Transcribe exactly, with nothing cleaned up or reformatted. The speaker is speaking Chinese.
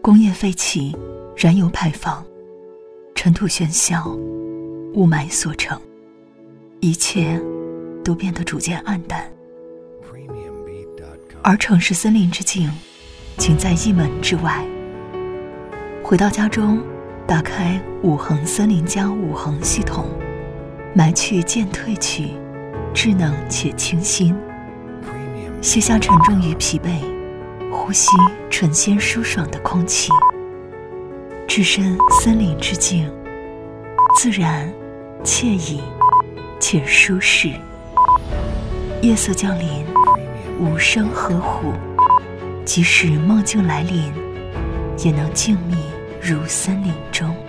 工业废气、燃油排放、尘土喧嚣、雾霾所成，一切都变得逐渐暗淡。而城市森林之境仅在一门之外。回到家中，打开五恒森林加五恒系统，埋去渐褪去，智能且清新，卸下沉重与疲惫，呼吸纯鲜舒爽的空气，置身森林之境，自然惬意且舒适。夜色降临，无声呵护，即使梦境来临，也能静谧如森林中。